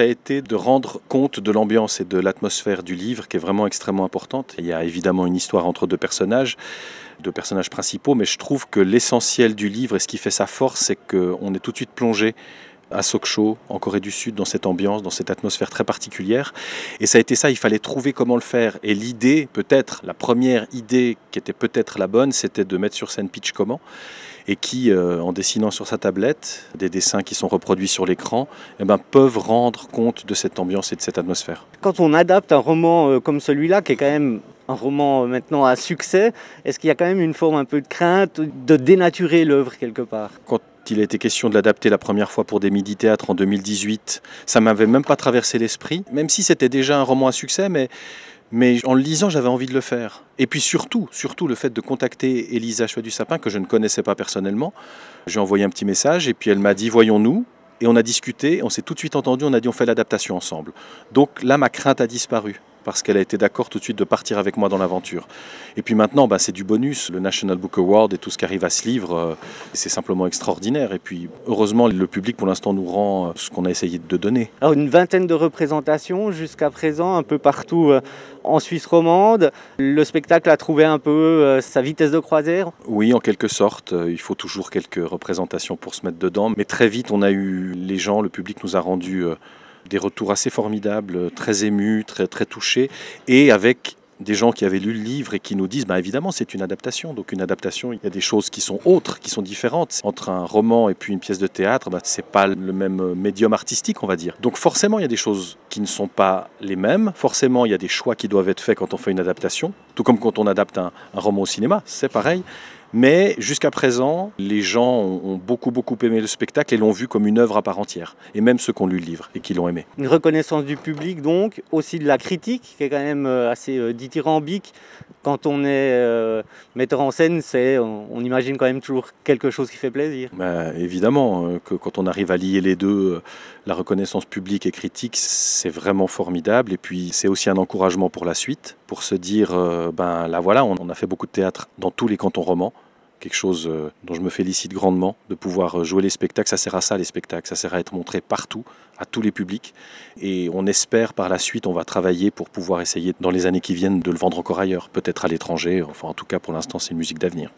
ça a été de rendre compte de l'ambiance et de l'atmosphère du livre, qui est vraiment extrêmement importante. Il y a évidemment une histoire entre deux personnages principaux, mais je trouve que l'essentiel du livre et ce qui fait sa force, c'est qu'on est tout de suite plongé à Sokcho, en Corée du Sud, dans cette ambiance, dans cette atmosphère très particulière. Et ça a été ça, il fallait trouver comment le faire. Et l'idée, peut-être, la première idée qui était peut-être la bonne, c'était de mettre sur scène Pitch Comment, et qui, en dessinant sur sa tablette, des dessins qui sont reproduits sur l'écran, peuvent rendre compte de cette ambiance et de cette atmosphère. Quand on adapte un roman comme celui-là, qui est quand même un roman maintenant à succès, est-ce qu'il y a quand même une forme un peu de crainte de dénaturer l'œuvre quelque part ? Quand il a été question de l'adapter la première fois pour des midi-théâtres en 2018, ça ne m'avait même pas traversé l'esprit, même si c'était déjà un roman à succès, mais en le lisant, j'avais envie de le faire. Et puis surtout le fait de contacter Elisa Choix du Sapin, que je ne connaissais pas personnellement. J'ai envoyé un petit message et puis elle m'a dit « voyons-nous ». Et on a discuté, on s'est tout de suite entendu, on a dit on fait l'adaptation ensemble. Donc là, ma crainte a disparu, parce qu'elle a été d'accord tout de suite de partir avec moi dans l'aventure. Et puis maintenant, c'est du bonus. Le National Book Award et tout ce qui arrive à ce livre, c'est simplement extraordinaire. Et puis heureusement, le public pour l'instant nous rend ce qu'on a essayé de donner. Alors une vingtaine de représentations jusqu'à présent, un peu partout en Suisse romande. Le spectacle a trouvé un peu sa vitesse de croisière ? Oui, en quelque sorte. Il faut toujours quelques représentations pour se mettre dedans. Mais très vite, on a eu les gens, le public nous a rendu des retours assez formidables, très émus, très, très touchés, et avec des gens qui avaient lu le livre et qui nous disent évidemment c'est une adaptation. Donc une adaptation, il y a des choses qui sont autres, qui sont différentes. Entre un roman et puis une pièce de théâtre, c'est pas le même médium artistique, on va dire. Donc forcément il y a des choses qui ne sont pas les mêmes. Forcément il y a des choix qui doivent être faits quand on fait une adaptation. Tout comme quand on adapte un roman au cinéma, c'est pareil. Mais jusqu'à présent, les gens ont beaucoup aimé le spectacle et l'ont vu comme une œuvre à part entière. Et même ceux qui ont lu le livre et qui l'ont aimé. Une reconnaissance du public donc, aussi de la critique, qui est quand même assez dithyrambique. Quand on est metteur en scène, on imagine quand même toujours quelque chose qui fait plaisir. Évidemment, que quand on arrive à lier les deux, la reconnaissance publique et critique, c'est vraiment formidable. Et puis c'est aussi un encouragement pour la suite, pour se dire, là voilà, on a fait beaucoup de théâtre dans tous les cantons romans. Quelque chose dont je me félicite grandement, de pouvoir jouer les spectacles. Ça sert à ça, les spectacles. Ça sert à être montré partout, à tous les publics. Et on espère par la suite, on va travailler pour pouvoir essayer dans les années qui viennent de le vendre encore ailleurs. Peut-être à l'étranger. Enfin, en tout cas, pour l'instant, c'est une musique d'avenir.